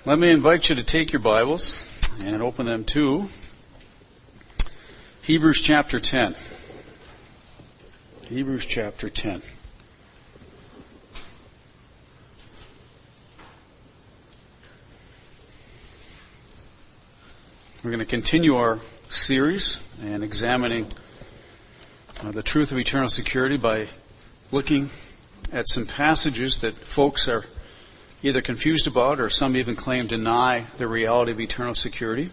Let me invite you to take your Bibles and open them to Hebrews chapter 10. Hebrews chapter 10. We're going to continue our series and examining the truth of eternal security by looking at some passages that folks are either confused about or some even claim deny the reality of eternal security.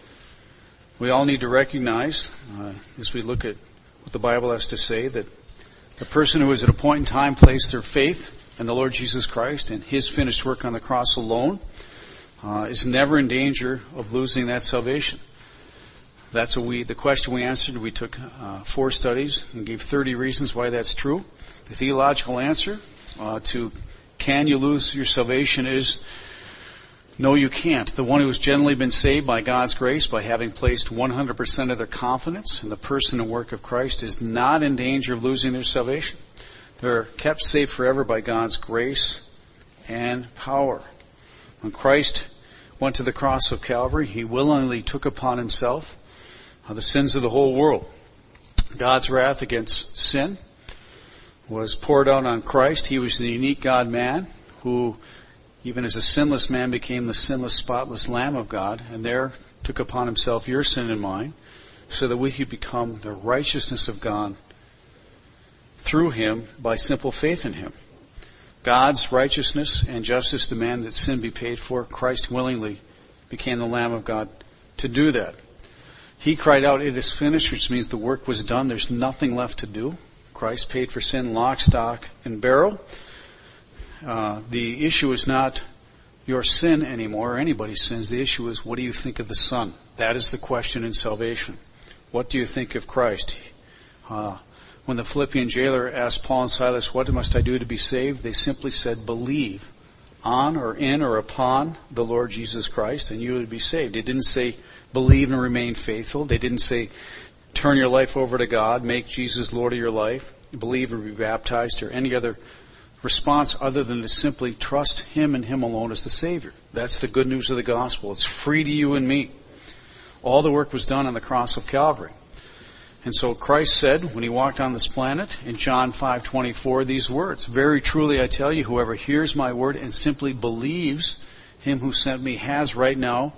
We all need to recognize, as we look at what the Bible has to say, that the person who has at a point in time placed their faith in the Lord Jesus Christ and His finished work on the cross alone is never in danger of losing that salvation. That's the question we answered. We took 4 studies and gave 30 reasons why that's true. The theological answer to can you lose your salvation is no, you can't. The one who has generally been saved by God's grace, by having placed 100% of their confidence in the person and work of Christ, is not in danger of losing their salvation. They're kept safe forever by God's grace and power. When Christ went to the cross of Calvary, He willingly took upon Himself the sins of the whole world. God's wrath against sin was poured out on Christ. He was the unique God-man who, even as a sinless man, became the sinless, spotless Lamb of God, and there took upon Himself your sin and mine, so that we could become the righteousness of God through Him by simple faith in Him. God's righteousness and justice demand that sin be paid for. Christ willingly became the Lamb of God to do that. He cried out, "It is finished," which means the work was done. There's nothing left to do. Christ paid for sin, lock, stock, and barrel. The issue is not your sin anymore, or anybody's sins. The issue is, what do you think of the Son? That is the question in salvation. What do you think of Christ? When the Philippian jailer asked Paul and Silas, "What must I do to be saved?" they simply said, "Believe on or in or upon the Lord Jesus Christ, and you would be saved." They didn't say, "Believe and remain faithful." They didn't say, "Turn your life over to God, make Jesus Lord of your life, believe or be baptized," or any other response other than to simply trust Him and Him alone as the Savior. That's the good news of the gospel. It's free to you and me. All the work was done on the cross of Calvary. And so Christ said, when He walked on this planet, in John 5:24, these words, "Very truly I tell you, whoever hears my word and simply believes Him who sent me has right now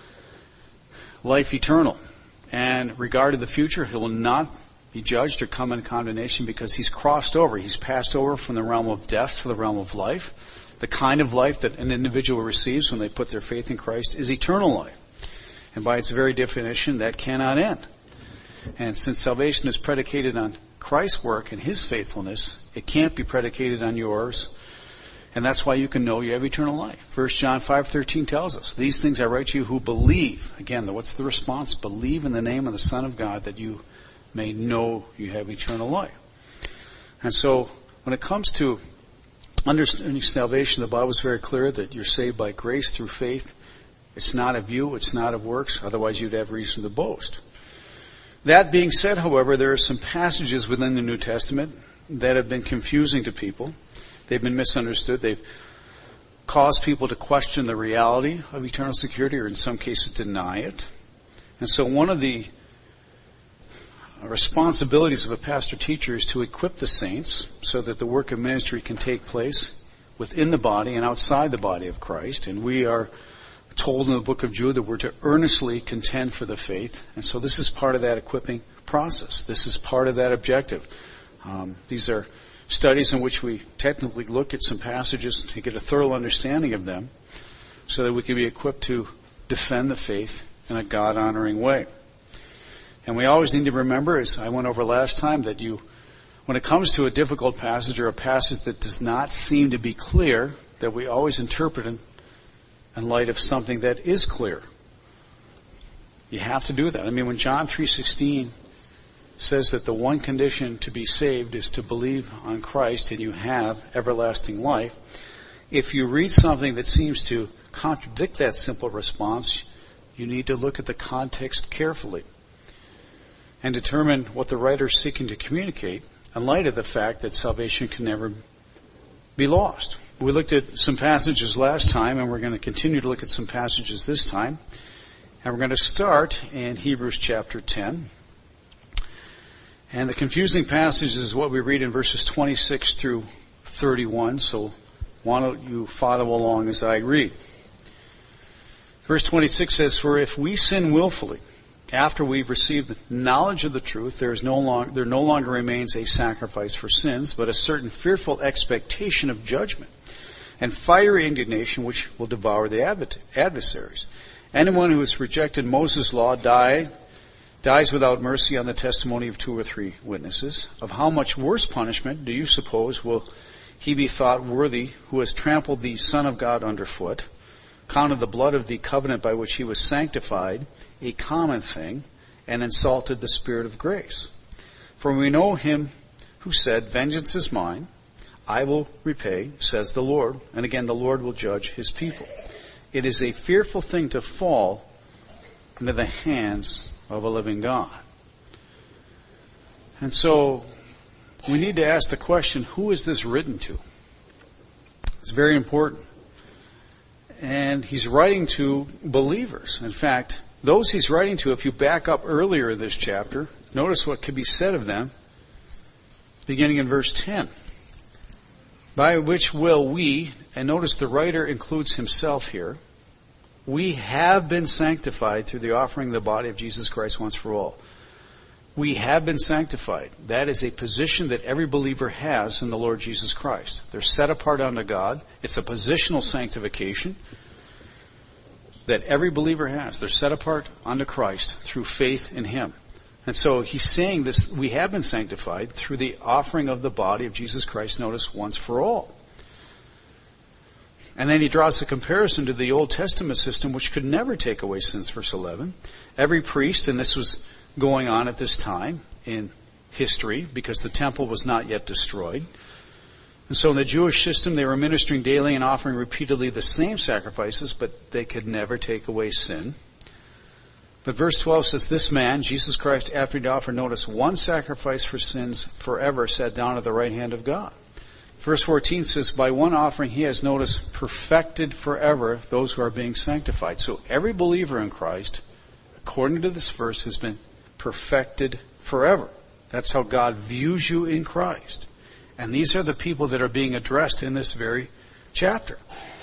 life eternal. And regarding the future, he will not be judged or come in condemnation, because he's crossed over. He's passed over from the realm of death to the realm of life. The kind of life that an individual receives when they put their faith in Christ is eternal life. And by its very definition, that cannot end. And since salvation is predicated on Christ's work and His faithfulness, it can't be predicated on yours. And that's why you can know you have eternal life. 1 John 5:13 tells us, "These things I write to you who believe." Again, what's the response? Believe in the name of the Son of God, that you may know you have eternal life. And so, when it comes to understanding salvation, the Bible is very clear that you're saved by grace through faith. It's not of you, it's not of works, otherwise you'd have reason to boast. That being said, however, there are some passages within the New Testament that have been confusing to people. They've been misunderstood. They've caused people to question the reality of eternal security, or in some cases deny it. And so one of the responsibilities of a pastor-teacher is to equip the saints so that the work of ministry can take place within the body and outside the body of Christ. And we are told in the book of Jude that we're to earnestly contend for the faith. And so this is part of that equipping process. This is part of that objective. These are studies in which we technically look at some passages to get a thorough understanding of them so that we can be equipped to defend the faith in a God-honoring way. And we always need to remember, as I went over last time, that when it comes to a difficult passage or a passage that does not seem to be clear, that we always interpret it in light of something that is clear. You have to do that. I mean, when John 3:16 says that the one condition to be saved is to believe on Christ and you have everlasting life, if you read something that seems to contradict that simple response, you need to look at the context carefully and determine what the writer is seeking to communicate in light of the fact that salvation can never be lost. We looked at some passages last time, and we're going to continue to look at some passages this time. And we're going to start in Hebrews chapter 10. And the confusing passage is what we read in verses 26 through 31, so why don't you follow along as I read. Verse 26 says, "For if we sin willfully, after we've received knowledge of the truth, there no longer remains a sacrifice for sins, but a certain fearful expectation of judgment and fiery indignation which will devour the adversaries. Anyone who has rejected Moses' law dies without mercy on the testimony of 2 or 3 witnesses. Of how much worse punishment do you suppose will he be thought worthy who has trampled the Son of God underfoot, counted the blood of the covenant by which he was sanctified a common thing, and insulted the Spirit of grace? For we know him who said, 'Vengeance is mine, I will repay, says the Lord,' and again the Lord will judge his people. It is a fearful thing to fall into the hands of a living God." And so we need to ask the question, who is this written to? It's very important. And he's writing to believers. In fact, those he's writing to, if you back up earlier in this chapter, notice what could be said of them, beginning in verse 10. "By which will we," and notice the writer includes himself here, "we have been sanctified through the offering of the body of Jesus Christ once for all." We have been sanctified. That is a position that every believer has in the Lord Jesus Christ. They're set apart unto God. It's a positional sanctification that every believer has. They're set apart unto Christ through faith in Him. And so he's saying this, we have been sanctified through the offering of the body of Jesus Christ, notice, once for all. And then he draws a comparison to the Old Testament system, which could never take away sins, verse 11. Every priest, and this was going on at this time in history because the temple was not yet destroyed. And so in the Jewish system, they were ministering daily and offering repeatedly the same sacrifices, but they could never take away sin. But verse 12 says, "This man, Jesus Christ, after he offered, notice, one sacrifice for sins forever, sat down at the right hand of God." Verse 14 says, "By one offering he has, notice, perfected forever those who are being sanctified." So every believer in Christ, according to this verse, has been perfected forever. That's how God views you in Christ. And these are the people that are being addressed in this very chapter.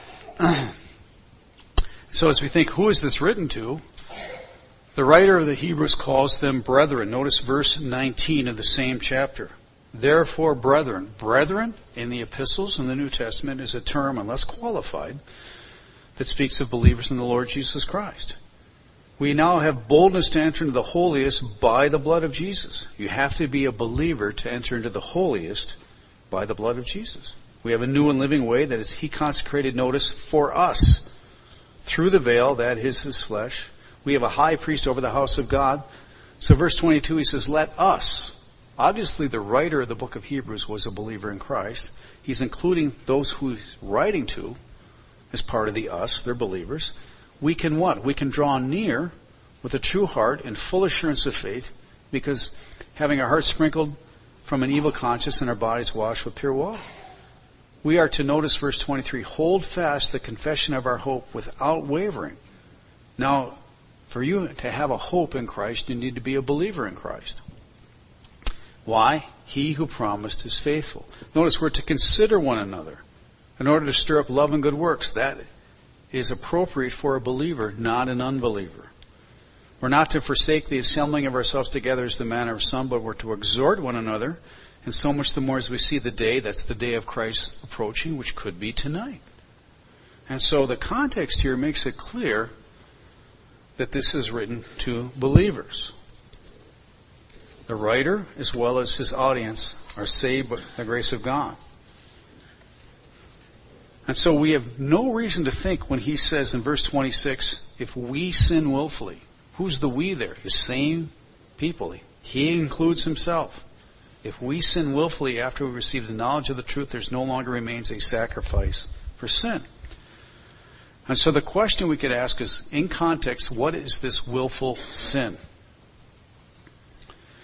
So as we think, who is this written to? The writer of the Hebrews calls them brethren. Notice verse 19 of the same chapter. "Therefore, brethren." Brethren in the epistles in the New Testament is a term, unless qualified, that speaks of believers in the Lord Jesus Christ. "We now have boldness to enter into the holiest by the blood of Jesus." You have to be a believer to enter into the holiest by the blood of Jesus. We have a new and living way that is He consecrated, notice, for us through the veil, that is His flesh. We have a high priest over the house of God. So verse 22, he says, "Let us." Obviously the writer of the book of Hebrews was a believer in Christ. He's including those who he's writing to as part of the us, they're believers. We can what? We can draw near with a true heart and full assurance of faith, because having our hearts sprinkled from an evil conscience and our bodies washed with pure water. We are to, notice verse 23, hold fast the confession of our hope without wavering. Now, for you to have a hope in Christ, you need to be a believer in Christ. Why? He who promised is faithful. Notice we're to consider one another in order to stir up love and good works. That is appropriate for a believer, not an unbeliever. We're not to forsake the assembling of ourselves together as the manner of some, but we're to exhort one another, and so much the more as we see the day, that's the day of Christ approaching, which could be tonight. And so the context here makes it clear that this is written to believers. The writer, as well as his audience, are saved by the grace of God. And so we have no reason to think when he says in verse 26, if we sin willfully, who's the we there? The same people. He includes himself. If we sin willfully after we receive the knowledge of the truth, there's no longer remains a sacrifice for sin. And so the question we could ask is, in context, what is this willful sin?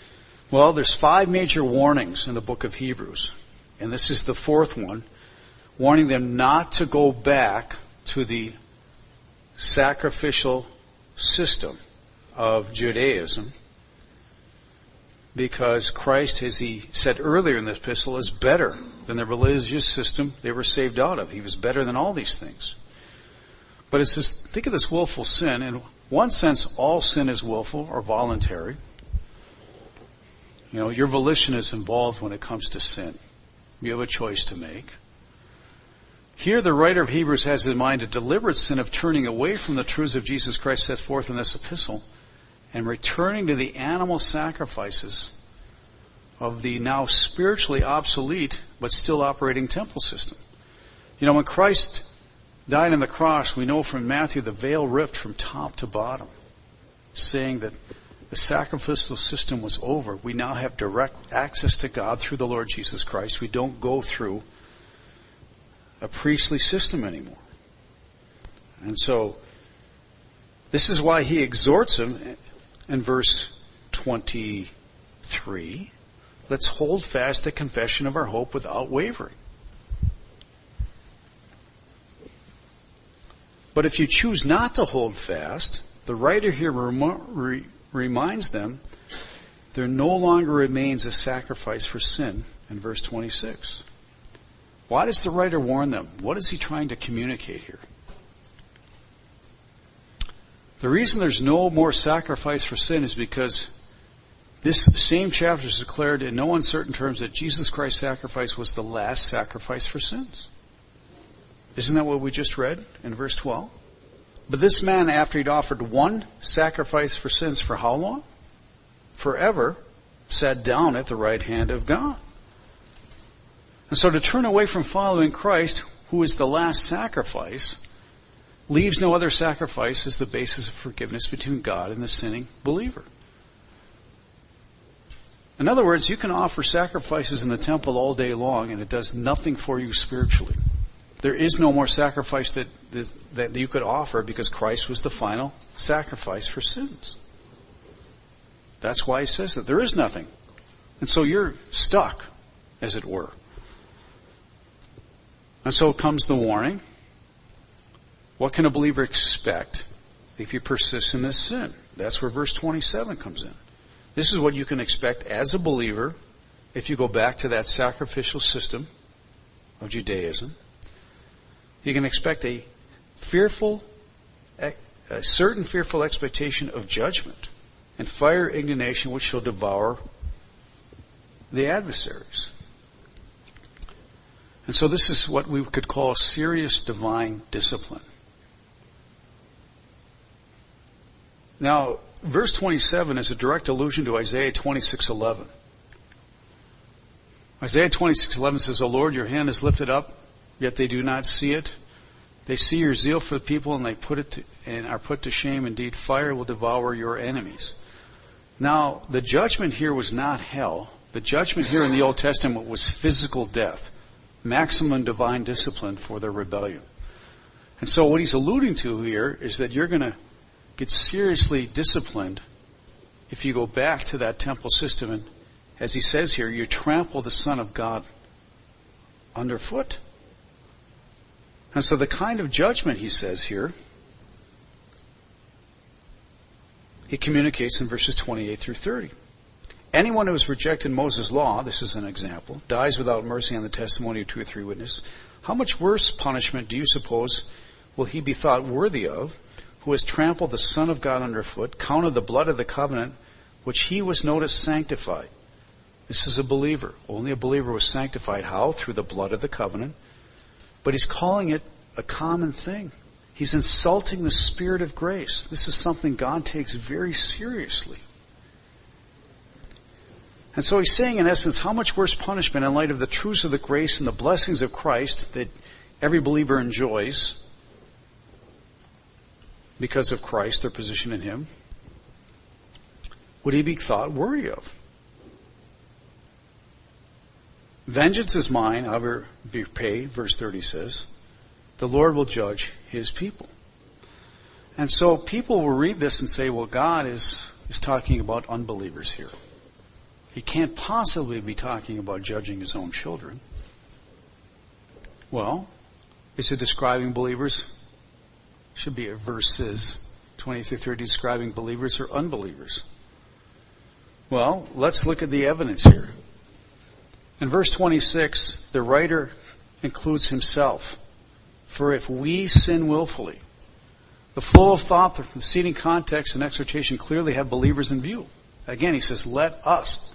Well, there's 5 major warnings in the book of Hebrews. And this is the 4th one. warning them not to go back to the sacrificial system of Judaism, because Christ, as he said earlier in the epistle, is better than the religious system they were saved out of. He was better than all these things. But it's just, think of this willful sin. In one sense, all sin is willful or voluntary. You know, your volition is involved when it comes to sin. You have a choice to make. Here, the writer of Hebrews has in mind a deliberate sin of turning away from the truths of Jesus Christ set forth in this epistle and returning to the animal sacrifices of the now spiritually obsolete but still operating temple system. You know, when Christ died on the cross, we know from Matthew the veil ripped from top to bottom, saying that the sacrificial system was over. We now have direct access to God through the Lord Jesus Christ. We don't go through a priestly system anymore. And so, this is why he exhorts them in verse 23. Let's hold fast the confession of our hope without wavering. But if you choose not to hold fast, the writer here reminds them there no longer remains a sacrifice for sin in verse 26. Why does the writer warn them? What is he trying to communicate here? The reason there's no more sacrifice for sin is because this same chapter is declared in no uncertain terms that Jesus Christ's sacrifice was the last sacrifice for sins. Isn't that what we just read in verse 12? But this man, after he'd offered one sacrifice for sins for how long? Forever, sat down at the right hand of God. And so to turn away from following Christ, who is the last sacrifice, leaves no other sacrifice as the basis of forgiveness between God and the sinning believer. In other words, you can offer sacrifices in the temple all day long and it does nothing for you spiritually. There is no more sacrifice that you could offer because Christ was the final sacrifice for sins. That's why he says that there is nothing. And so you're stuck, as it were. And so comes the warning. What can a believer expect if he persists in this sin? That's where verse 27 comes in. This is what you can expect as a believer if you go back to that sacrificial system of Judaism. You can expect a certain fearful expectation of judgment and fire indignation which shall devour the adversaries. And so this is what we could call serious divine discipline. Now, verse 27 is a direct allusion to Isaiah 26:11. Isaiah 26:11 says, "O Lord, your hand is lifted up, yet they do not see it. They see your zeal for the people, and they are put to shame. Indeed, fire will devour your enemies." Now, the judgment here was not hell. The judgment here in the Old Testament was physical death, maximum divine discipline for their rebellion. And so what he's alluding to here is that you're going to get seriously disciplined if you go back to that temple system. And as he says here, you trample the Son of God underfoot. And so the kind of judgment he says here, he communicates in verses 28 through 30. Anyone who has rejected Moses' law, this is an example, dies without mercy on the testimony of 2 or 3 witnesses. How much worse punishment do you suppose will he be thought worthy of, who has trampled the Son of God underfoot, counted the blood of the covenant, which he was noticed sanctified? This is a believer. Only a believer was sanctified. How? Through the blood of the covenant. But he's calling it a common thing. He's insulting the Spirit of grace. This is something God takes very seriously. And so he's saying, in essence, how much worse punishment in light of the truths of the grace and the blessings of Christ that every believer enjoys because of Christ, their position in him, would he be thought worthy of? Vengeance is mine, I will be paid, verse 30 says. The Lord will judge his people. And so people will read this and say, well, God is talking about unbelievers here. He can't possibly be talking about judging his own children. Well, is it describing believers? Should be verses 20 through 30 describing believers or unbelievers. Well, let's look at the evidence here. In verse 26, the writer includes himself. For if we sin willfully, the flow of thought, the preceding context and exhortation clearly have believers in view. Again, he says, let us.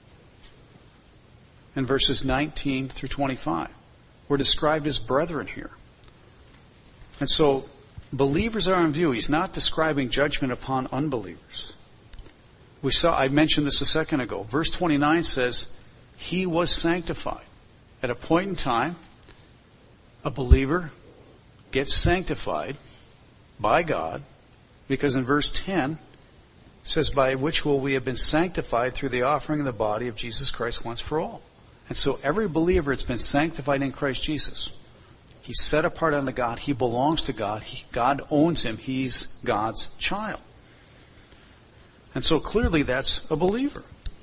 In verses 19 through 25, we're described as brethren here. And so, believers are in view. He's not describing judgment upon unbelievers. I mentioned this a second ago. Verse 29 says, he was sanctified. At a point in time, a believer gets sanctified by God, because in verse 10 it says, by which will we have been sanctified through the offering of the body of Jesus Christ once for all. And so every believer has been sanctified in Christ Jesus. He's set apart unto God. He belongs to God. God owns him. He's God's child. And so clearly that's a believer.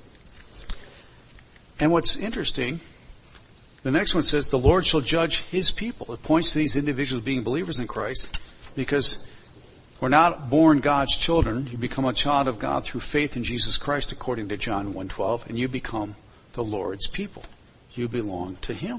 And what's interesting, the next one says, the Lord shall judge his people. It points to these individuals being believers in Christ, because we're not born God's children. You become a child of God through faith in Jesus Christ, according to John 1:12, and you become the Lord's people. You belong to him.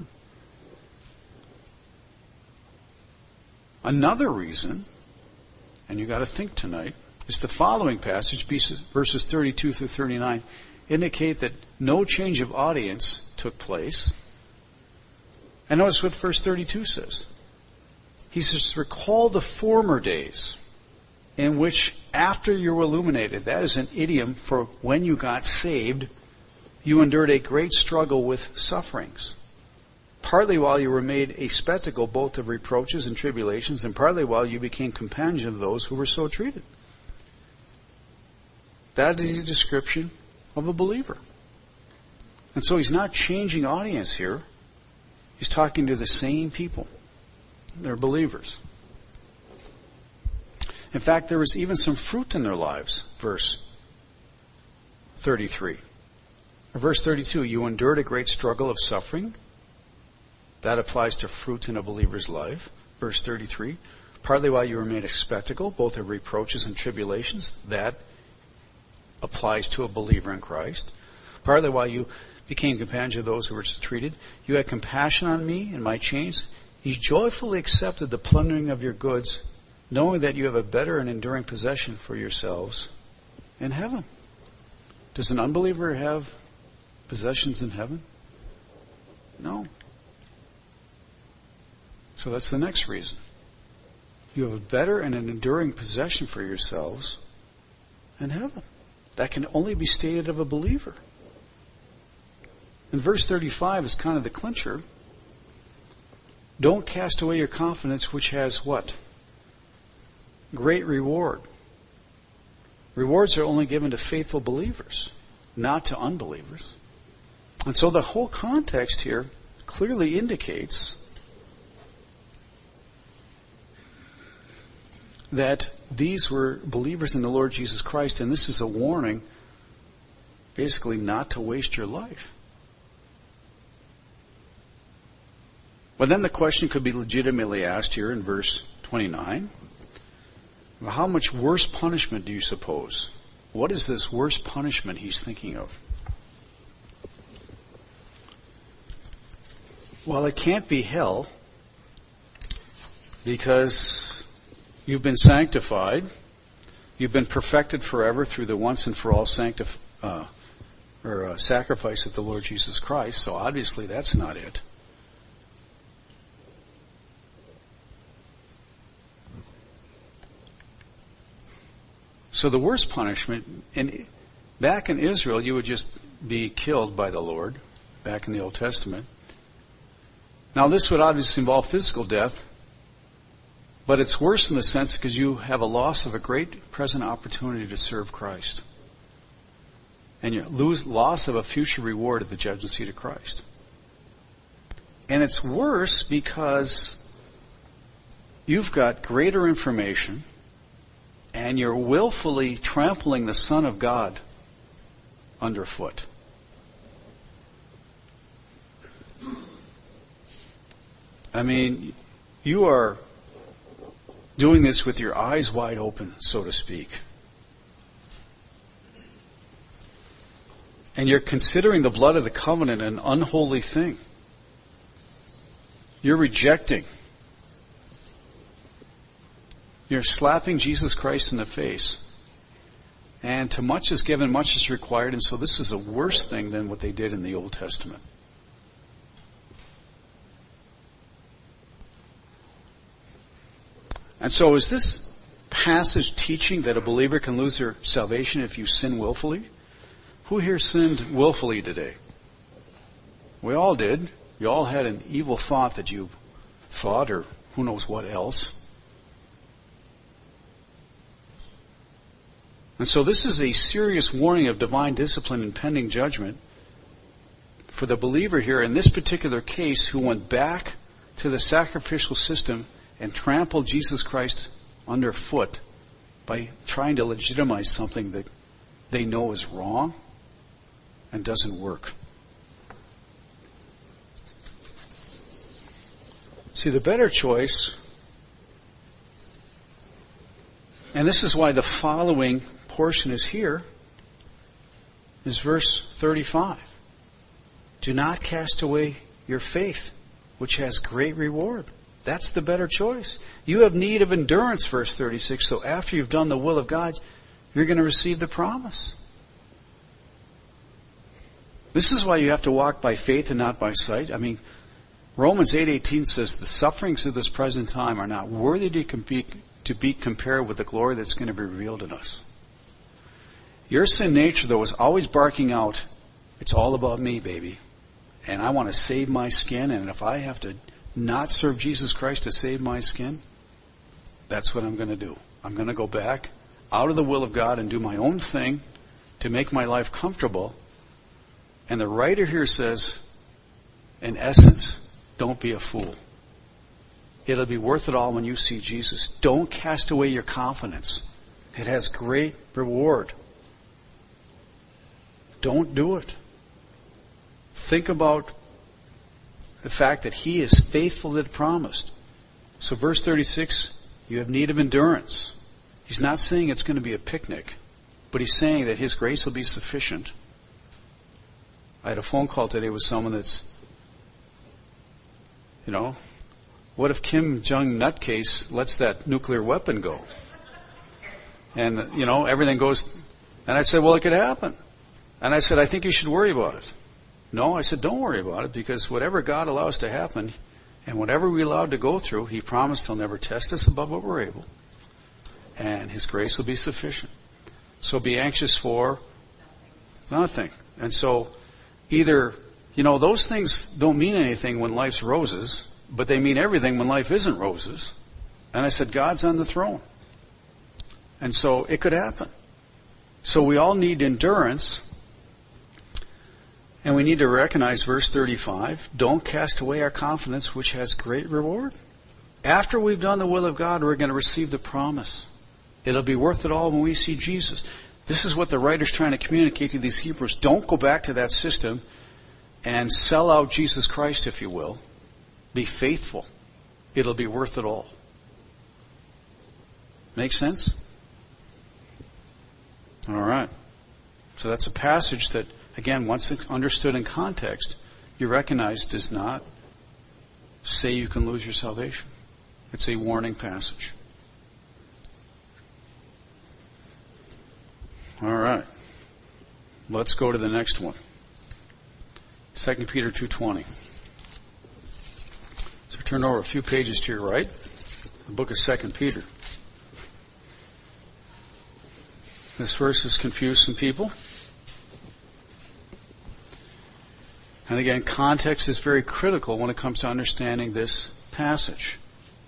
Another reason, and you got to think tonight, is the following passage, verses 32 through 39, indicate that no change of audience took place. And notice what verse 32 says. He says, recall the former days in which after you were illuminated, that is an idiom for when you got saved, you endured a great struggle with sufferings. Partly while you were made a spectacle both of reproaches and tribulations, and partly while you became companions of those who were so treated. That is a description of a believer. And so he's not changing audience here. He's talking to the same people. They're believers. In fact, there was even some fruit in their lives, verse 33. Or verse 32, you endured a great struggle of suffering. That applies to fruit in a believer's life. Verse 33, partly while you were made a spectacle, both of reproaches and tribulations. That applies to a believer in Christ. Partly while you became companions of those who were treated. You had compassion on me and my chains. You joyfully accepted the plundering of your goods, knowing that you have a better and enduring possession for yourselves in heaven. Does an unbeliever have possessions in heaven? No. So that's the next reason. You have a better and an enduring possession for yourselves in heaven. That can only be stated of a believer. And verse 35 is kind of the clincher. Don't cast away your confidence, which has what? Great reward. Rewards are only given to faithful believers, not to unbelievers. And so the whole context here clearly indicates that these were believers in the Lord Jesus Christ, and this is a warning, basically, not to waste your life. Well, then the question could be legitimately asked here in verse 29. Well, how much worse punishment do you suppose? What is this worse punishment he's thinking of? Well, it can't be hell, because you've been sanctified. You've been perfected forever through the once and for all sacrifice of the Lord Jesus Christ. So obviously that's not it. So the worst punishment, back in Israel, you would just be killed by the Lord, back in the Old Testament. Now this would obviously involve physical death, but it's worse in the sense because you have a loss of a great present opportunity to serve Christ. And you lose loss of a future reward at the judgment seat of Christ. And it's worse because you've got greater information, and you're willfully trampling the Son of God underfoot. I mean, you are doing this with your eyes wide open, so to speak. And you're considering the blood of the covenant an unholy thing. You're rejecting. You're slapping Jesus Christ in the face. And to much is given, much is required. And so this is a worse thing than what they did in the Old Testament. And so is this passage teaching that a believer can lose their salvation if you sin willfully? Who here sinned willfully today? We all did. You all had an evil thought that you thought, or who knows what else. And so this is a serious warning of divine discipline and pending judgment for the believer here in this particular case who went back to the sacrificial system and trampled Jesus Christ underfoot by trying to legitimize something that they know is wrong and doesn't work. See, the better choice, and this is why the following portion is here, is verse 35. Do not cast away your faith, which has great reward. That's the better choice. You have need of endurance, verse 36. So after you've done the will of God, you're going to receive the promise. This is why you have to walk by faith and not by sight. I mean, Romans 8:18 says the sufferings of this present time are not worthy to be compared with the glory that's going to be revealed in us. Your sin nature, though, is always barking out, it's all about me, baby. And I want to save my skin, and if I have to not serve Jesus Christ to save my skin, that's what I'm going to do. I'm going to go back out of the will of God and do my own thing to make my life comfortable. And the writer here says, in essence, don't be a fool. It'll be worth it all when you see Jesus. Don't cast away your confidence. It has great reward. Don't do it. Think about the fact that He is faithful that promised. So verse 36, you have need of endurance. He's not saying it's going to be a picnic, but He's saying that His grace will be sufficient. I had a phone call today with someone that's, what if Kim Jong nutcase lets that nuclear weapon go? And, everything goes, and I said, well, it could happen. And I said, I think you should worry about it. No, I said, don't worry about it, because whatever God allows to happen, and whatever we allowed to go through, He promised He'll never test us above what we're able. And His grace will be sufficient. So be anxious for nothing. And so, either, those things don't mean anything when life's roses, but they mean everything when life isn't roses. And I said, God's on the throne. And so it could happen. So we all need endurance. And we need to recognize verse 35, don't cast away our confidence, which has great reward. After we've done the will of God, we're going to receive the promise. It'll be worth it all when we see Jesus. This is what the writer's trying to communicate to these Hebrews. Don't go back to that system and sell out Jesus Christ, if you will. Be faithful. It'll be worth it all. Make sense? All right. So that's a passage that, again, once understood in context, you recognize does not say you can lose your salvation. It's a warning passage. All right. Let's go to the next one. 2 Peter 2:20. So turn over a few pages to your right. The book of 2 Peter. This verse has confused some people. And again, context is very critical when it comes to understanding this passage.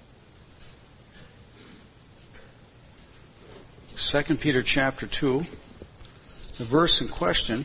2 Peter chapter 2, the verse in question,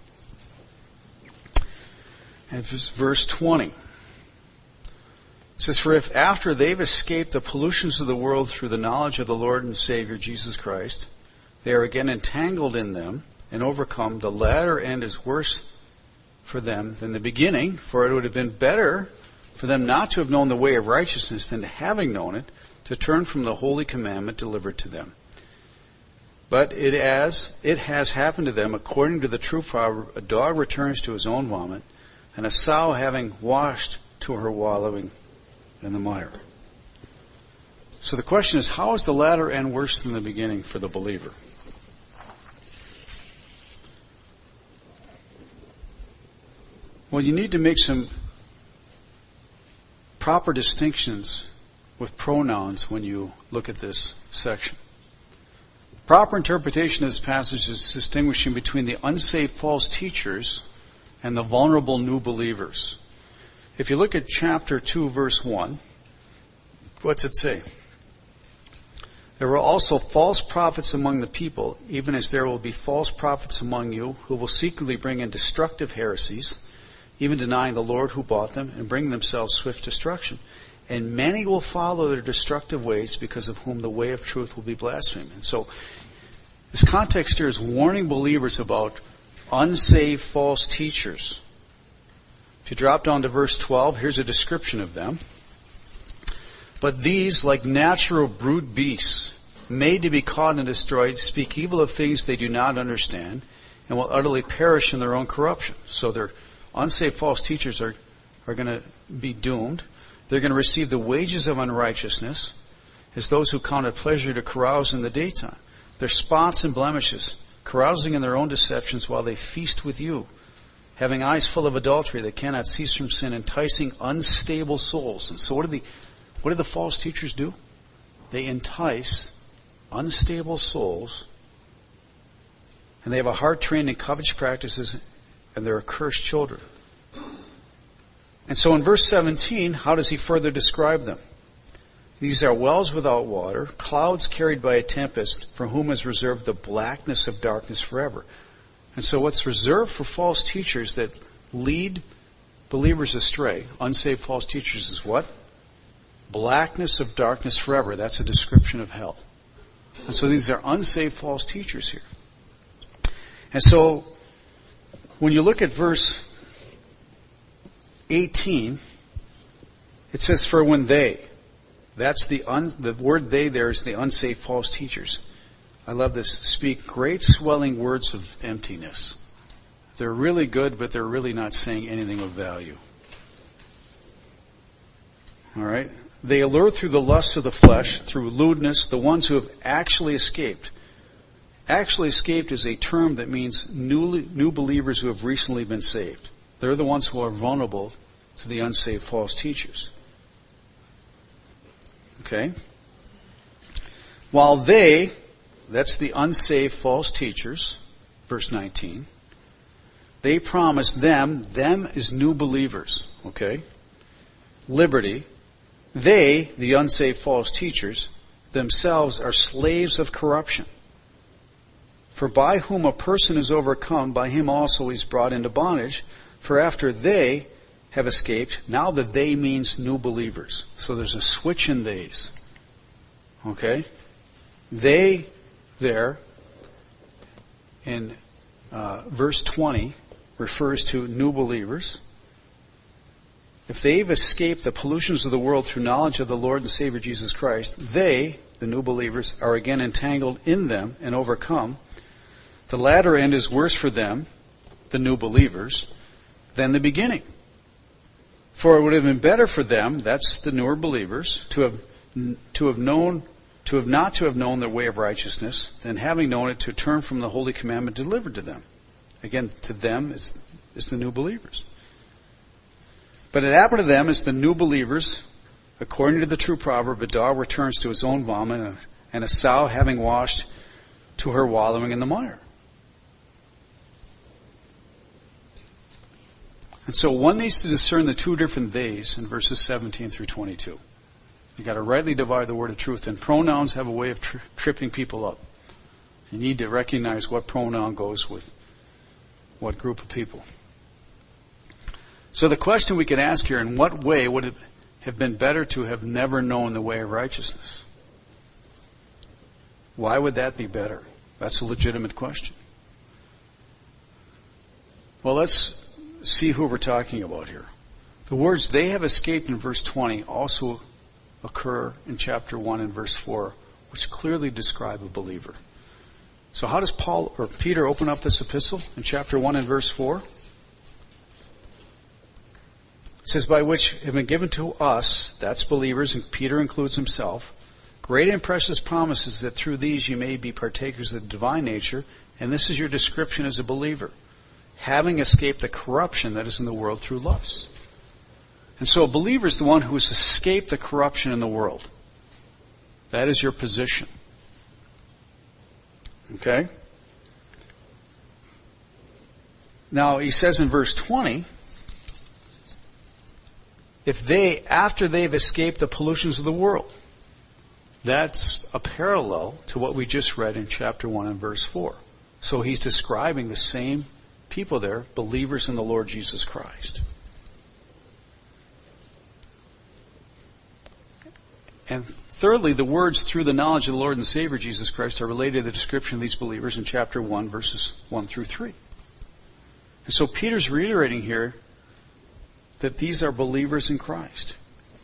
and verse 20. It says, for if after they've escaped the pollutions of the world through the knowledge of the Lord and Savior Jesus Christ, they are again entangled in them and overcome, the latter end is worse for them than the beginning, for it would have been better for them not to have known the way of righteousness, than having known it, to turn from the holy commandment delivered to them. But it has happened to them according to the true proverb, a dog returns to his own vomit, and a sow having washed to her wallowing in the mire. So the question is, how is the latter end worse than the beginning for the believer? Well, you need to make some proper distinctions with pronouns when you look at this section. Proper interpretation of this passage is distinguishing between the unsaved false teachers and the vulnerable new believers. If you look at chapter 2, verse 1, what's it say? There were also false prophets among the people, even as there will be false prophets among you, who will secretly bring in destructive heresies, even denying the Lord who bought them, and bring themselves swift destruction. And many will follow their destructive ways, because of whom the way of truth will be blasphemed. And so, this context here is warning believers about unsaved false teachers. If you drop down to verse 12, here's a description of them. But these, like natural brute beasts, made to be caught and destroyed, speak evil of things they do not understand, and will utterly perish in their own corruption. So their unsaved false teachers are going to be doomed. They're going to receive the wages of unrighteousness as those who count it pleasure to carouse in the daytime. They're spots and blemishes, carousing in their own deceptions while they feast with you, having eyes full of adultery that cannot cease from sin, enticing unstable souls. And so what do the false teachers do? They entice unstable souls, and they have a heart trained in covetous practices, and they're accursed children. And so in verse 17, how does he further describe them? These are wells without water, clouds carried by a tempest, for whom is reserved the blackness of darkness forever. And so what's reserved for false teachers that lead believers astray, unsaved false teachers, is what? Blackness of darkness forever. That's a description of hell. And so these are unsaved false teachers here. And so when you look at verse 18, it says, for when they, that's the word they there is the unsaved false teachers. I love this. Speak great swelling words of emptiness. They're really good, but they're really not saying anything of value. All right? They allure through the lusts of the flesh, through lewdness, the ones who have actually escaped. Actually escaped is a term that means new believers who have recently been saved. They're the ones who are vulnerable to the unsaved false teachers. Okay? While they, that's the unsaved false teachers, verse 19, they promise them is new believers, okay? Liberty. They, the unsaved false teachers, themselves are slaves of corruption. For by whom a person is overcome, by him also he's brought into bondage. For after they have escaped, now the they means new believers. So there's a switch in theys. Okay? They there in verse 20 refers to new believers. If they've escaped the pollutions of the world through knowledge of the Lord and Savior Jesus Christ, they, the new believers, are again entangled in them and overcome. The latter end is worse for them, the new believers, than the beginning. For it would have been better for them, that's the newer believers, to have not to have known their way of righteousness, than having known it to turn from the holy commandment delivered to them. Again, to them is the new believers. But it happened to them as the new believers, according to the true proverb, a dog returns to his own vomit, and a sow having washed to her wallowing in the mire. And so one needs to discern the two different theys in verses 17 through 22. You've got to rightly divide the word of truth, and pronouns have a way of tripping people up. You need to recognize what pronoun goes with what group of people. So the question we could ask here, in what way would it have been better to have never known the way of righteousness? Why would that be better? That's a legitimate question. Well, let's see who we're talking about here. The words "they have escaped" in verse 20 also occur in chapter 1 and verse 4, which clearly describe a believer. So how does Peter open up this epistle in chapter 1 and verse 4? It says, "By which have been given to us," that's believers, and Peter includes himself, "great and precious promises, that through these you may be partakers of the divine nature," and this is your description as a believer, "having escaped the corruption that is in the world through lust." And so a believer is the one who has escaped the corruption in the world. That is your position. Okay? Now, he says in verse 20, if they, after they've escaped the pollutions of the world, that's a parallel to what we just read in chapter 1 and verse 4. So he's describing the same people there, believers in the Lord Jesus Christ. And thirdly, the words "through the knowledge of the Lord and Savior Jesus Christ" are related to the description of these believers in chapter 1, verses 1 through 3. And so Peter's reiterating here that these are believers in Christ.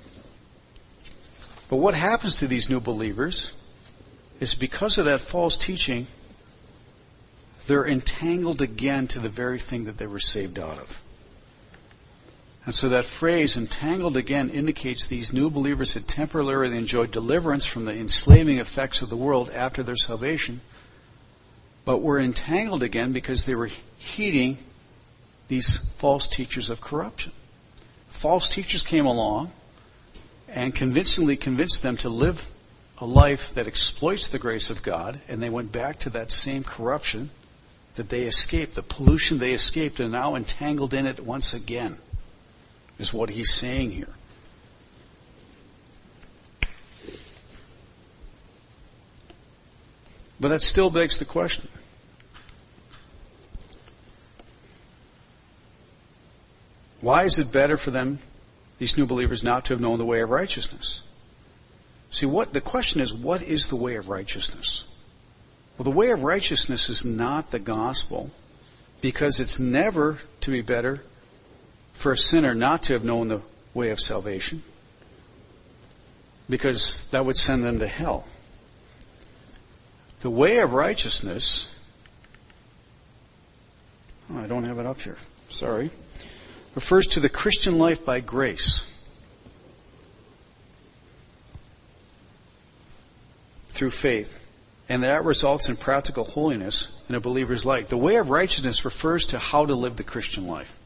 But what happens to these new believers is because of that false teaching, they're entangled again to the very thing that they were saved out of. And so that phrase, "entangled again," indicates these new believers had temporarily enjoyed deliverance from the enslaving effects of the world after their salvation, but were entangled again because they were heeding these false teachers of corruption. False teachers came along and convincingly convinced them to live a life that exploits the grace of God, and they went back to that same corruption that they escaped, the pollution they escaped, and now entangled in it once again, is what he's saying here. But that still begs the question. Why is it better for them, these new believers, not to have known the way of righteousness? See, the question is, what is the way of righteousness? Well, the way of righteousness is not the gospel, because it's never to be better for a sinner not to have known the way of salvation, because that would send them to hell. The way of righteousness, I don't have it up here, sorry, refers to the Christian life by grace through faith, and that results in practical holiness in a believer's life. The way of righteousness refers to how to live the Christian life.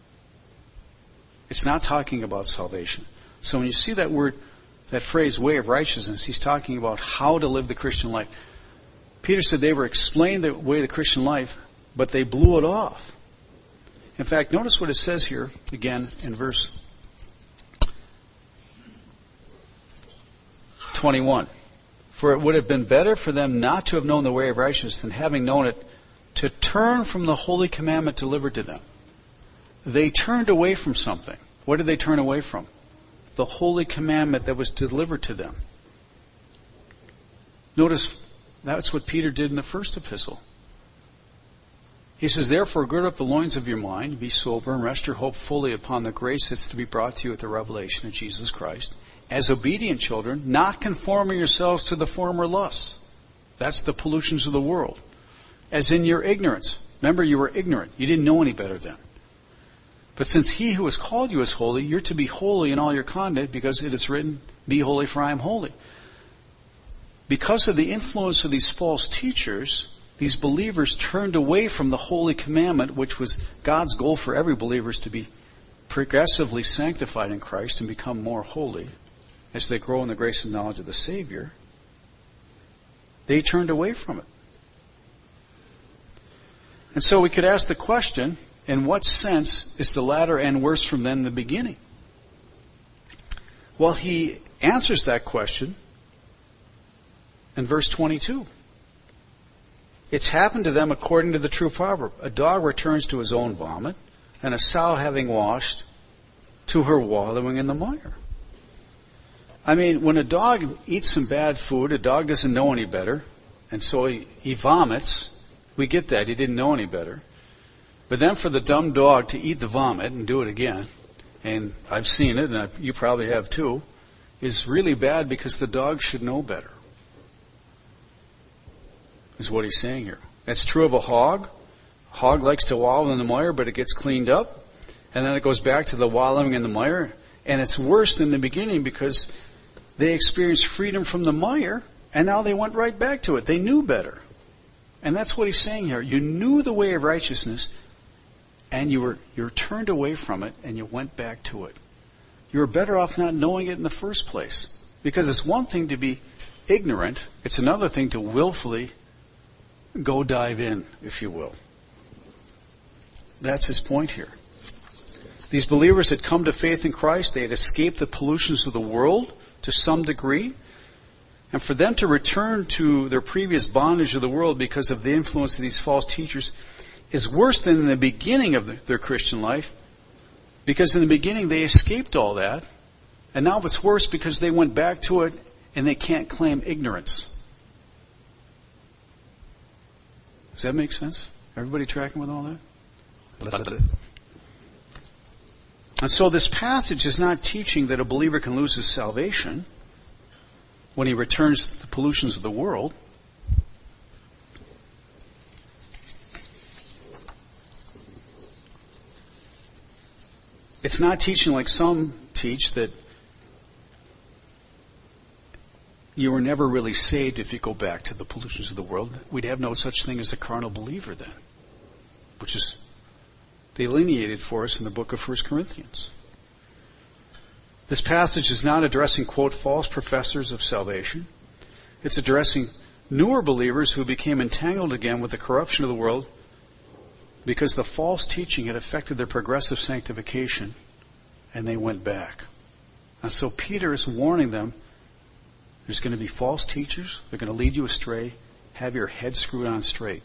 It's not talking about salvation. So when you see that word, that phrase, "way of righteousness," he's talking about how to live the Christian life. Peter said they were explained the way of the Christian life, but they blew it off. In fact, notice what it says here, again, in verse 21. "For it would have been better for them not to have known the way of righteousness than, having known it, to turn from the holy commandment delivered to them." They turned away from something. What did they turn away from? The holy commandment that was delivered to them. Notice that's what Peter did in the first epistle. He says, "Therefore gird up the loins of your mind, be sober, and rest your hope fully upon the grace that's to be brought to you at the revelation of Jesus Christ, as obedient children, not conforming yourselves to the former lusts." That's the pollutions of the world. "As in your ignorance." Remember, you were ignorant. You didn't know any better then. "But since he who has called you is holy, you're to be holy in all your conduct, because it is written, 'Be holy, for I am holy.'" Because of the influence of these false teachers, these believers turned away from the holy commandment, which was God's goal for every believer, is to be progressively sanctified in Christ and become more holy as they grow in the grace and knowledge of the Savior. They turned away from it. And so we could ask the question, in what sense is the latter end worse from than the beginning? Well, he answers that question in verse 22. "It's happened to them according to the true proverb. A dog returns to his own vomit, and a sow having washed to her wallowing in the mire." I mean, when a dog eats some bad food, a dog doesn't know any better, and so he vomits. We get that. He didn't know any better. But then for the dumb dog to eat the vomit and do it again, and I've seen it, and you probably have too, is really bad because the dog should know better, is what he's saying here. That's true of a hog. A hog likes to wallow in the mire, but it gets cleaned up, and then it goes back to the wallowing in the mire, and it's worse than the beginning because they experienced freedom from the mire, and now they went right back to it. They knew better. And that's what he's saying here. You knew the way of righteousness, and you were turned away from it, and you went back to it. You were better off not knowing it in the first place. Because it's one thing to be ignorant. It's another thing to willfully go dive in, if you will. That's his point here. These believers had come to faith in Christ. They had escaped the pollutions of the world to some degree. And for them to return to their previous bondage of the world because of the influence of these false teachers is worse than in the beginning of their Christian life. Because in the beginning they escaped all that. And now it's worse because they went back to it and they can't claim ignorance. Does that make sense? Everybody tracking with all that? And so this passage is not teaching that a believer can lose his salvation when he returns to the pollutions of the world. It's not teaching like some teach that you were never really saved if you go back to the pollutions of the world. We'd have no such thing as a carnal believer then, which is delineated for us in the book of 1 Corinthians. This passage is not addressing, quote, false professors of salvation. It's addressing newer believers who became entangled again with the corruption of the world because the false teaching had affected their progressive sanctification, and they went back. And so Peter is warning them, there's going to be false teachers. They're going to lead you astray. Have your head screwed on straight.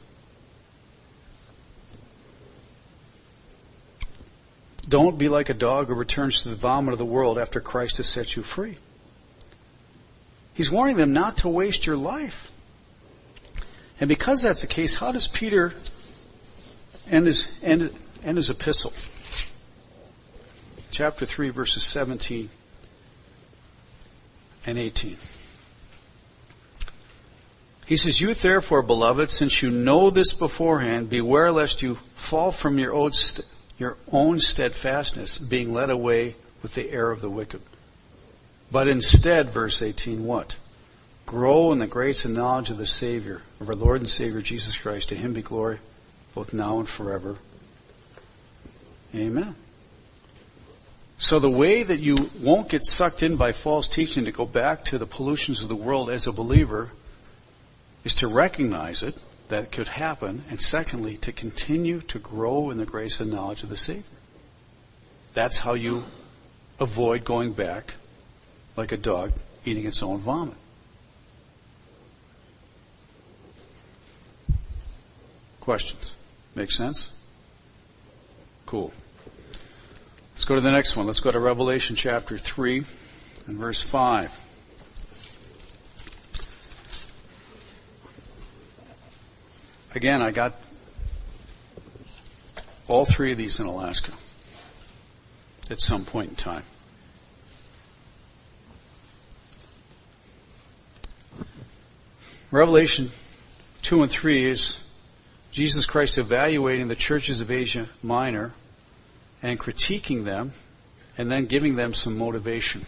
Don't be like a dog who returns to the vomit of the world after Christ has set you free. He's warning them not to waste your life. And because that's the case, how does Peter end his epistle? Chapter 3, verses 17 and 18. He says, "You therefore, beloved, since you know this beforehand, beware lest you fall from your own steadfastness, being led away with the error of the wicked. But instead," verse 18, what? "Grow in the grace and knowledge of the Savior, of our Lord and Savior Jesus Christ. To him be glory, both now and forever. Amen." So the way that you won't get sucked in by false teaching to go back to the pollutions of the world as a believer is to recognize it, that it could happen, and secondly, to continue to grow in the grace and knowledge of the Savior. That's how you avoid going back like a dog eating its own vomit. Questions? Make sense? Cool. Let's go to the next one. Let's go to Revelation chapter 3 and verse 5. Again, I got all three of these in Alaska at some point in time. Revelation 2 and 3 is Jesus Christ evaluating the churches of Asia Minor and critiquing them and then giving them some motivation.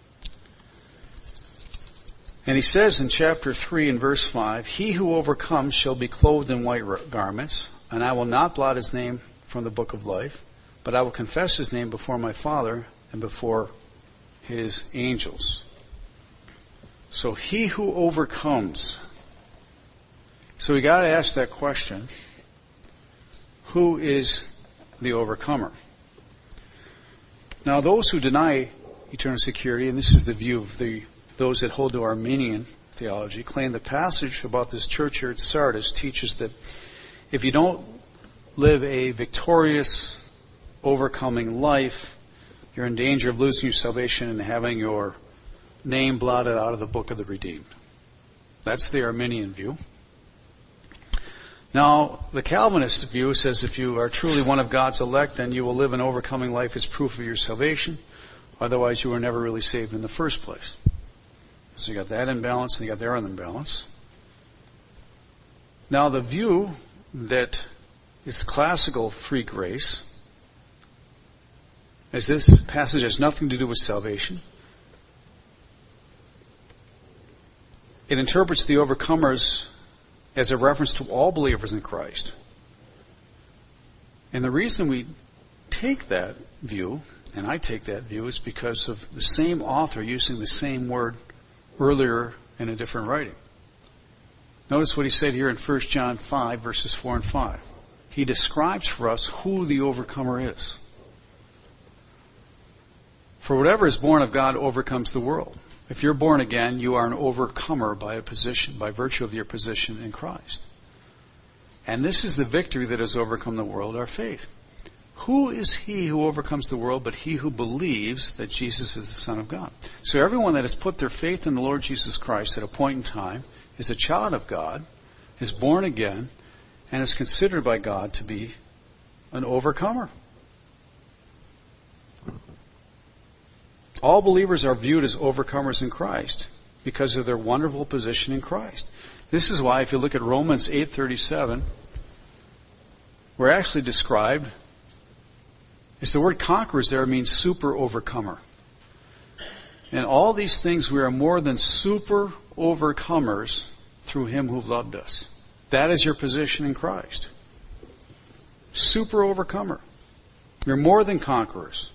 And he says in chapter 3 and verse 5, "He who overcomes shall be clothed in white garments, and I will not blot his name from the book of life, but I will confess his name before my Father and before his angels." So he who overcomes. So we got to ask that question, who is the overcomer? Now those who deny eternal security, and this is the view of those that hold to Arminian theology, claim the passage about this church here at Sardis teaches that if you don't live a victorious, overcoming life, you're in danger of losing your salvation and having your name blotted out of the book of the redeemed. That's the Arminian view. Now, the Calvinist view says if you are truly one of God's elect, then you will live an overcoming life as proof of your salvation. Otherwise, you were never really saved in the first place. So you got that imbalance, and you got their imbalance. Now, the view that is classical free grace, as this passage has nothing to do with salvation, it interprets the overcomers as a reference to all believers in Christ. And the reason we take that view, and I take that view, is because of the same author using the same word earlier in a different writing. Notice what he said here in 1 John 5, verses 4 and 5. He describes for us who the overcomer is. For whatever is born of God overcomes the world. If you're born again, you are an overcomer by virtue of your position in Christ. And this is the victory that has overcome the world, our faith. Who is he who overcomes the world but he who believes that Jesus is the Son of God? So everyone that has put their faith in the Lord Jesus Christ at a point in time is a child of God, is born again, and is considered by God to be an overcomer. All believers are viewed as overcomers in Christ because of their wonderful position in Christ. This is why if you look at Romans 8:37, we're actually described as the word conquerors there means super overcomer. And all these things we are more than super overcomers through him who loved us. That is your position in Christ. Super overcomer. You're more than conquerors.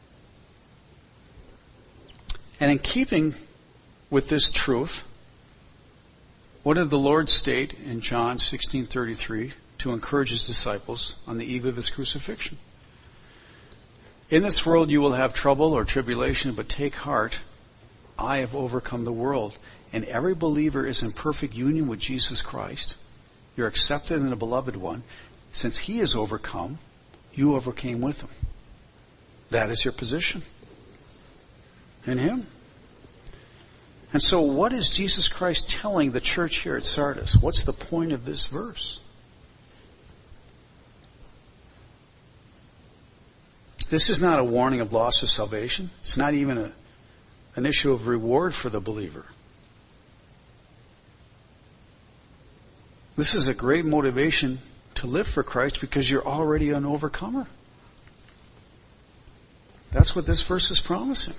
And in keeping with this truth, what did the Lord state in John 16:33 to encourage his disciples on the eve of his crucifixion? In this world you will have trouble or tribulation, but take heart, I have overcome the world. And every believer is in perfect union with Jesus Christ. You're accepted in the beloved one. Since he is overcome, you overcame with him. That is your position in him. And so what is Jesus Christ telling the church here at Sardis? What's the point of this verse? This is not a warning of loss of salvation. It's not even an issue of reward for the believer. This is a great motivation to live for Christ because you're already an overcomer. That's what this verse is promising.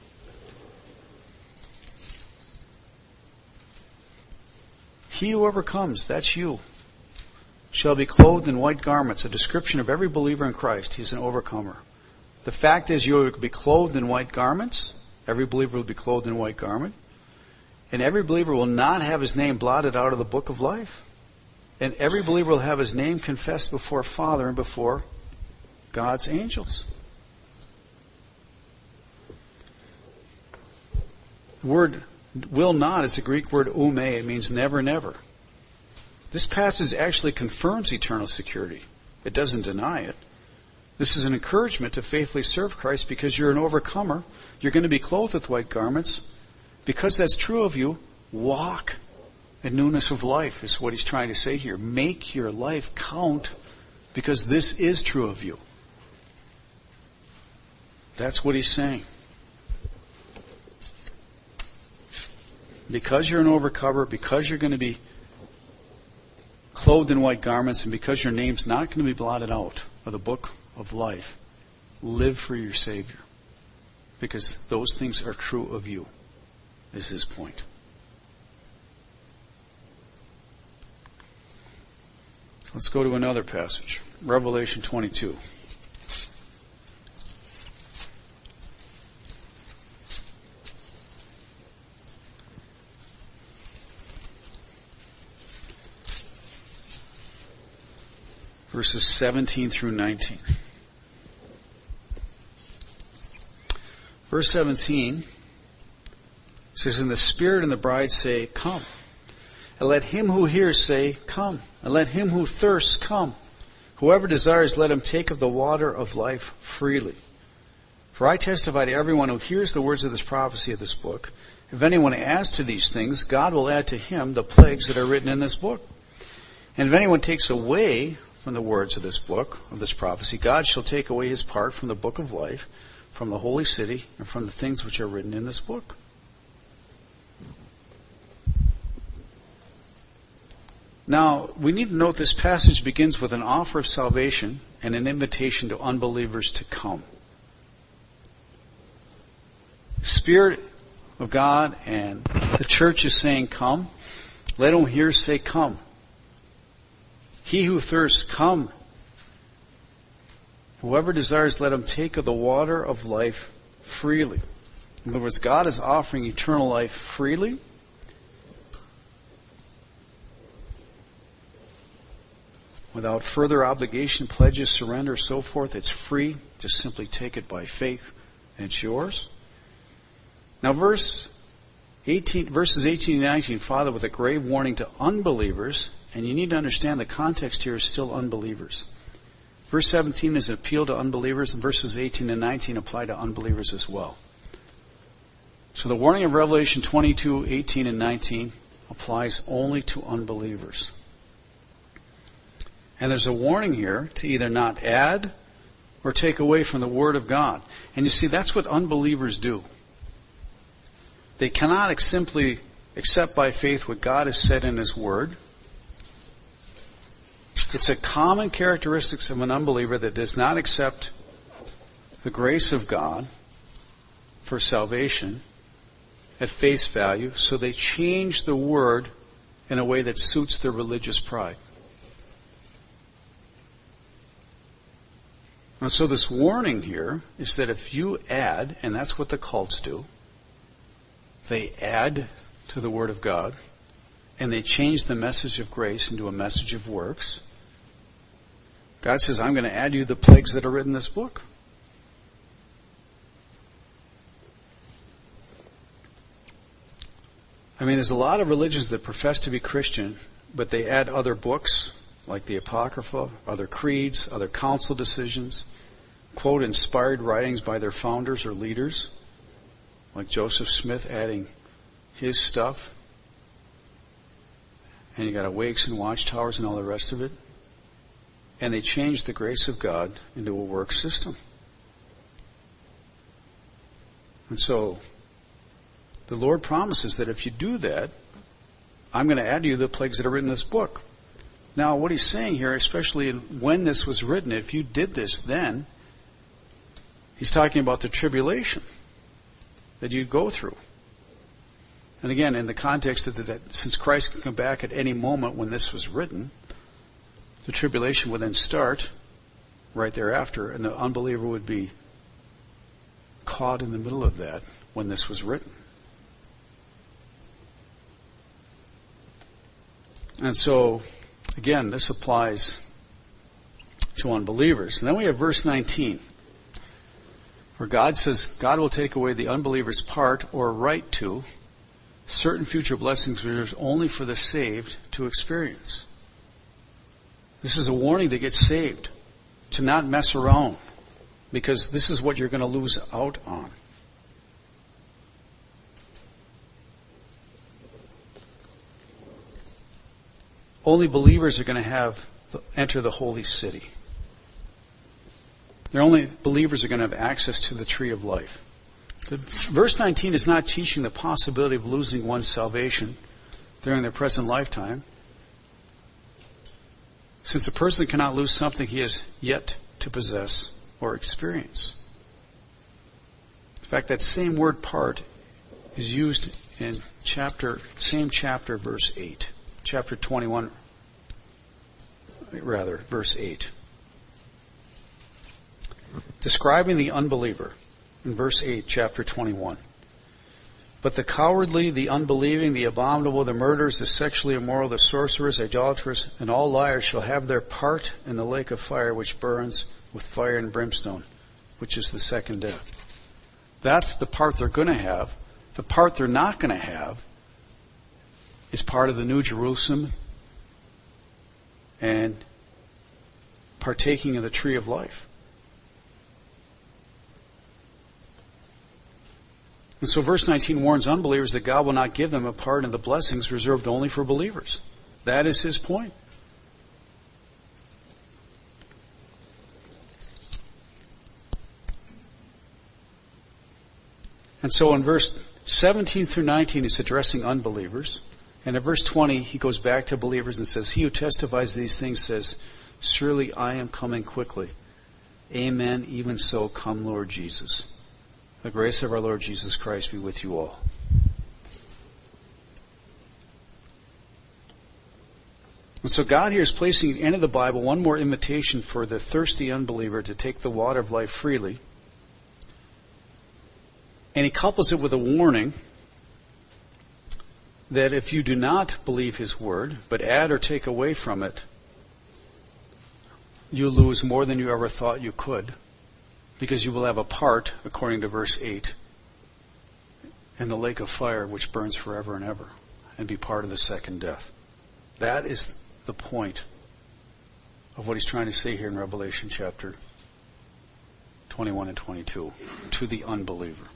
He who overcomes, that's you, shall be clothed in white garments, a description of every believer in Christ. He's an overcomer. The fact is you will be clothed in white garments. Every believer will be clothed in a white garment. And every believer will not have his name blotted out of the book of life. And every believer will have his name confessed before Father and before God's angels. The word will not is the Greek word ume. It means never, never. This passage actually confirms eternal security. It doesn't deny it. This is an encouragement to faithfully serve Christ because you're an overcomer. You're going to be clothed with white garments. Because that's true of you, walk in newness of life is what he's trying to say here. Make your life count because this is true of you. That's what he's saying. Because you're an overcomer, because you're going to be clothed in white garments, and because your name's not going to be blotted out of the book of life, live for your Savior. Because those things are true of you, is his point. Let's go to another passage. Revelation 22. Verses 17 through 19. Verse 17 says, And the Spirit and the bride say, Come. And let him who hears say, Come. And let him who thirsts come. Whoever desires, let him take of the water of life freely. For I testify to everyone who hears the words of this prophecy of this book. If anyone adds to these things, God will add to him the plagues that are written in this book. And if anyone takes away from the words of this book, of this prophecy, God shall take away his part from the book of life, from the holy city, and from the things which are written in this book. Now, we need to note this passage begins with an offer of salvation and an invitation to unbelievers to come. Spirit of God and the church is saying, come. Let whom hears say, come. He who thirsts, come. Whoever desires, let him take of the water of life freely. In other words, God is offering eternal life freely. Without further obligation, pledges, surrender, so forth. It's free. Just simply take it by faith, and it's yours. Now verses 18 and 19 follow with a grave warning to unbelievers, and you need to understand the context here is still unbelievers. Verse 17 is an appeal to unbelievers, and verses 18 and 19 apply to unbelievers as well. So the warning of Revelation 22, 18 and 19 applies only to unbelievers. And there's a warning here to either not add or take away from the Word of God. And you see, that's what unbelievers do. They cannot simply accept by faith what God has said in His Word. It's a common characteristic of an unbeliever that does not accept the grace of God for salvation at face value, so they change the Word in a way that suits their religious pride. And so this warning here is that if you add, and that's what the cults do, they add to the Word of God, and they change the message of grace into a message of works. God says, I'm going to add you the plagues that are written in this book. I mean, there's a lot of religions that profess to be Christian, but they add other books, like the Apocrypha, other creeds, other council decisions, quote inspired writings by their founders or leaders, like Joseph Smith adding his stuff. And you got Awakes and Watchtowers and all the rest of it. And they changed the grace of God into a work system. And so, the Lord promises that if you do that, I'm going to add to you the plagues that are written in this book. Now, what he's saying here, especially when this was written, if you did this then, he's talking about the tribulation that you'd go through. And again, in the context of that, since Christ can come back at any moment when this was written, the tribulation would then start right thereafter, and the unbeliever would be caught in the middle of that when this was written. And so, again, this applies to unbelievers. And then we have verse 19, where God says God will take away the unbeliever's part or right to certain future blessings reserved only for the saved to experience. This is a warning to get saved, to not mess around, because this is what you're going to lose out on. Only believers are going to enter the holy city. Only believers are going to have access to the tree of life. Verse 19 is not teaching the possibility of losing one's salvation during their present lifetime, since a person cannot lose something he has yet to possess or experience. In fact, that same word part is used in same chapter, verse 8. Chapter 21, verse 8. Describing the unbeliever in verse 8, chapter 21. But the cowardly, the unbelieving, the abominable, the murderers, the sexually immoral, the sorcerers, idolaters, and all liars shall have their part in the lake of fire which burns with fire and brimstone, which is the second death. That's the part they're going to have. The part they're not going to have is part of the New Jerusalem and partaking of the tree of life. And so verse 19 warns unbelievers that God will not give them a part in the blessings reserved only for believers. That is his point. And so in verse 17 through 19, he's addressing unbelievers. And in verse 20, he goes back to believers and says, he who testifies these things says, surely I am coming quickly. Amen. Even so, come Lord Jesus. The grace of our Lord Jesus Christ be with you all. And so God here is placing at the end of the Bible one more invitation for the thirsty unbeliever to take the water of life freely. And he couples it with a warning that if you do not believe his word, but add or take away from it, you lose more than you ever thought you could, because you will have a part, according to verse 8, in the lake of fire which burns forever and ever, and be part of the second death. That is the point of what he's trying to say here in Revelation chapter 21 and 22 to the unbeliever.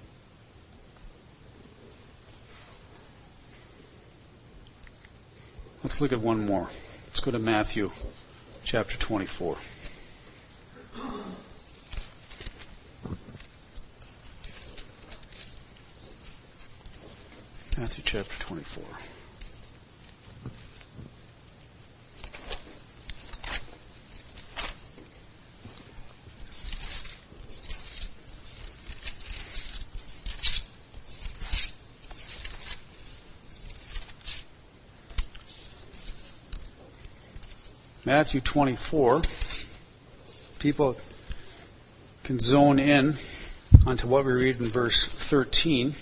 Let's look at one more. Let's go to Matthew chapter 24. Matthew chapter 24. Matthew 24, people can zone in onto what we read in verse 13.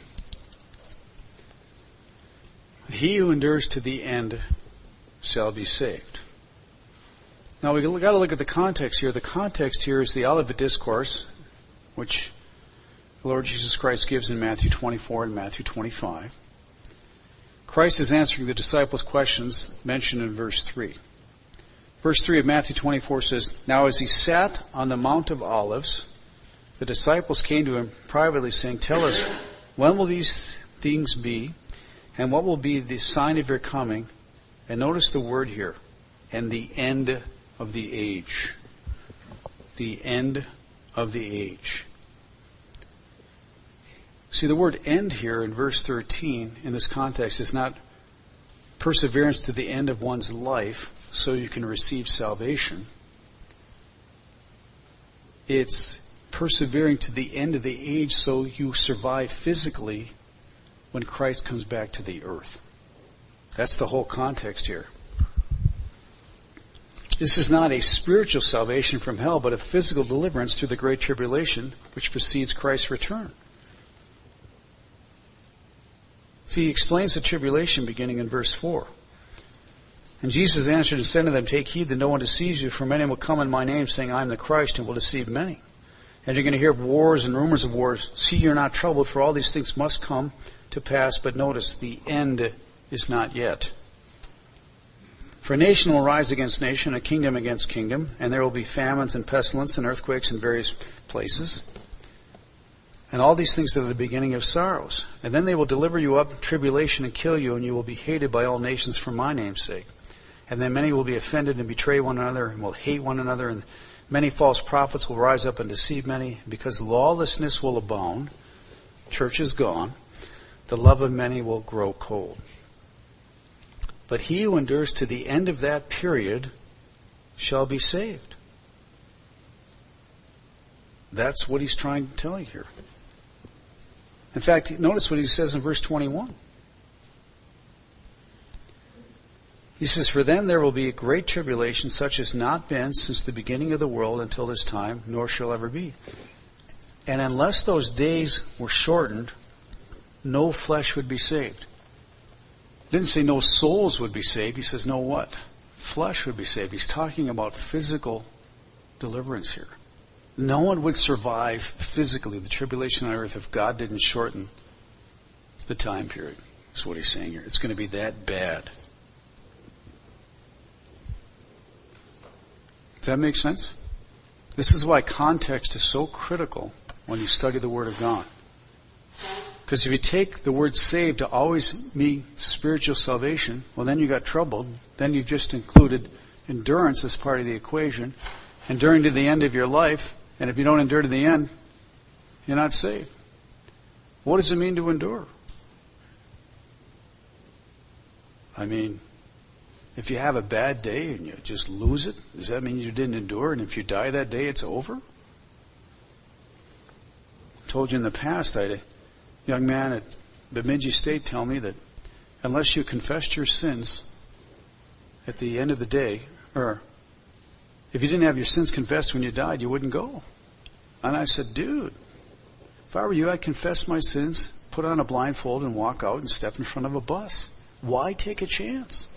He who endures to the end shall be saved. Now we've got to look at the context here. The context here is the Olivet Discourse, which the Lord Jesus Christ gives in Matthew 24 and Matthew 25. Christ is answering the disciples' questions mentioned in verse 3. Verse 3 of Matthew 24 says, now as he sat on the Mount of Olives, the disciples came to him privately saying, tell us, when will these things be? And what will be the sign of your coming? And notice the word here, and the end of the age. The end of the age. See, the word end here in verse 13 in this context is not perseverance to the end of one's life so you can receive salvation. It's persevering to the end of the age so you survive physically when Christ comes back to the earth. That's the whole context here. This is not a spiritual salvation from hell, but a physical deliverance through the great tribulation which precedes Christ's return. See, he explains the tribulation beginning in verse 4. And Jesus answered and said to them, take heed that no one deceives you, for many will come in my name, saying, I am the Christ, and will deceive many. And you're going to hear of wars and rumors of wars. See, you're not troubled, for all these things must come to pass. But notice, the end is not yet. For nation will rise against nation, a kingdom against kingdom, and there will be famines and pestilence and earthquakes in various places. And all these things are the beginning of sorrows. And then they will deliver you up to tribulation and kill you, and you will be hated by all nations for my name's sake. And then many will be offended and betray one another and will hate one another. And many false prophets will rise up and deceive many. Because lawlessness will abound, church is gone, the love of many will grow cold. But he who endures to the end of that period shall be saved. That's what he's trying to tell you here. In fact, notice what he says in verse 21. He says, for then there will be a great tribulation such as not been since the beginning of the world until this time, nor shall ever be. And unless those days were shortened, no flesh would be saved. He didn't say no souls would be saved. He says no what? Flesh would be saved. He's talking about physical deliverance here. No one would survive physically the tribulation on earth if God didn't shorten the time period. That's what he's saying here. It's going to be that bad. Does that make sense? This is why context is so critical when you study the Word of God. Because if you take the word saved to always mean spiritual salvation, well then you got troubled. Then you've just included endurance as part of the equation. Enduring to the end of your life, and if you don't endure to the end, you're not saved. What does it mean to endure? I mean, if you have a bad day and you just lose it, does that mean you didn't endure? And if you die that day, it's over? I told you in the past, I had a young man at Bemidji State tell me that unless you confessed your sins at the end of the day, or if you didn't have your sins confessed when you died, you wouldn't go. And I said, dude, if I were you, I'd confess my sins, put on a blindfold and walk out and step in front of a bus. Why take a chance?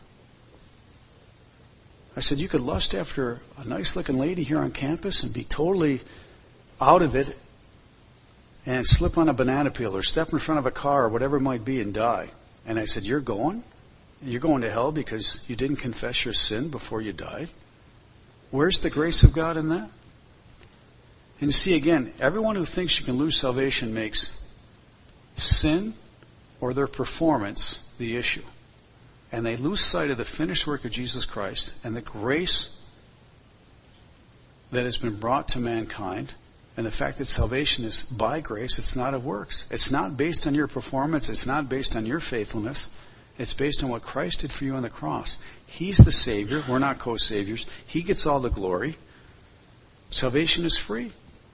I said, you could lust after a nice looking lady here on campus and be totally out of it and slip on a banana peel or step in front of a car or whatever it might be and die. And I said, you're going? You're going to hell because you didn't confess your sin before you died? Where's the grace of God in that? And you see, again, everyone who thinks you can lose salvation makes sin or their performance the issue. And they lose sight of the finished work of Jesus Christ and the grace that has been brought to mankind, and the fact that salvation is by grace, it's not of works. It's not based on your performance. It's not based on your faithfulness. It's based on what Christ did for you on the cross. He's the Savior. We're not co-saviors. He gets all the glory. Salvation is free.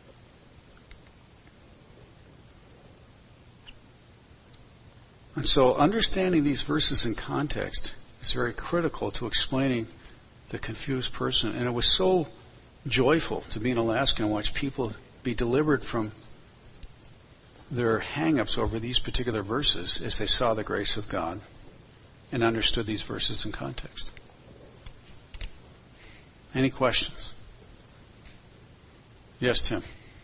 And so understanding these verses in context is very critical to explaining the confused person. And it was so joyful to be in Alaska and watch people be delivered from their hang-ups over these particular verses as they saw the grace of God and understood these verses in context. Any questions? Yes, Tim.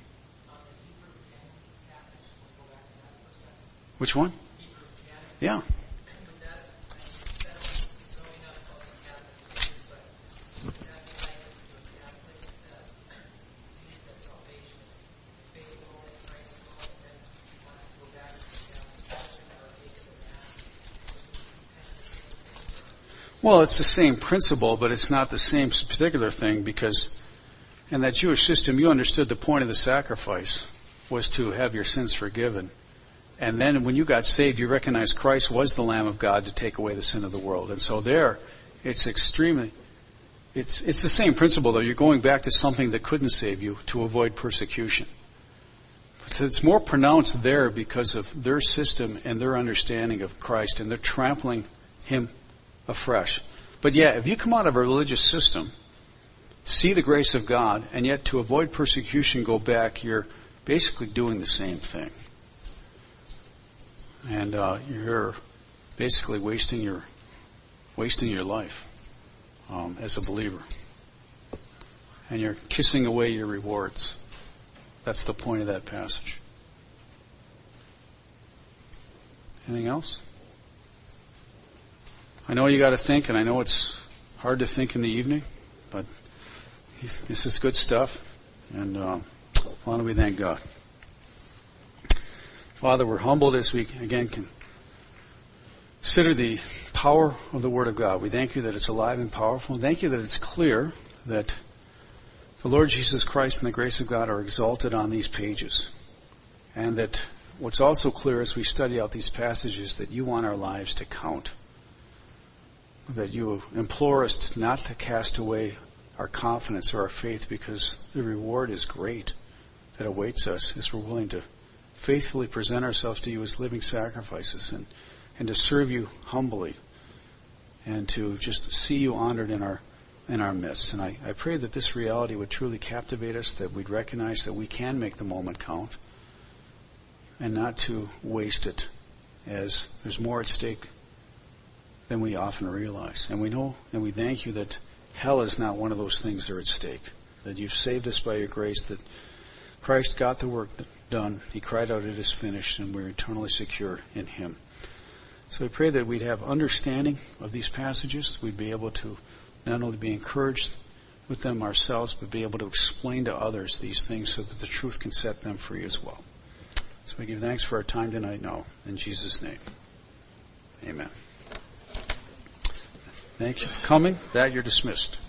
Which one? Yeah. Well, it's the same principle, but it's not the same particular thing because in that Jewish system, you understood the point of the sacrifice was to have your sins forgiven. And then when you got saved, you recognized Christ was the Lamb of God to take away the sin of the world. And so there, it's the same principle though. You're going back to something that couldn't save you to avoid persecution. But it's more pronounced there because of their system and their understanding of Christ, and they're trampling Him afresh. But yeah, if you come out of a religious system, see the grace of God, and yet to avoid persecution go back, you're basically doing the same thing. And you're basically wasting your life as a believer. And you're kissing away your rewards. That's the point of that passage. Anything else? I know you got to think, and I know it's hard to think in the evening, but this is good stuff. And why don't we thank God? Father, we're humbled as we, again, can consider the power of the Word of God. We thank you that it's alive and powerful. Thank you that it's clear that the Lord Jesus Christ and the grace of God are exalted on these pages. And that what's also clear as we study out these passages, that you want our lives to count. That you implore us not to cast away our confidence or our faith, because the reward is great that awaits us as we're willing to faithfully present ourselves to you as living sacrifices and to serve you humbly and to just see you honored in our midst. And I pray that this reality would truly captivate us, that we'd recognize that we can make the moment count and not to waste it, as there's more at stake than we often realize. And we know and we thank you that hell is not one of those things that are at stake, that you've saved us by your grace, that Christ got the work done. He cried out, it is finished, and we're eternally secure in Him. So I pray that we'd have understanding of these passages. We'd be able to not only be encouraged with them ourselves, but be able to explain to others these things so that the truth can set them free as well. So we give thanks for our time tonight now. In Jesus' name, amen. Thank you for coming. That you're dismissed.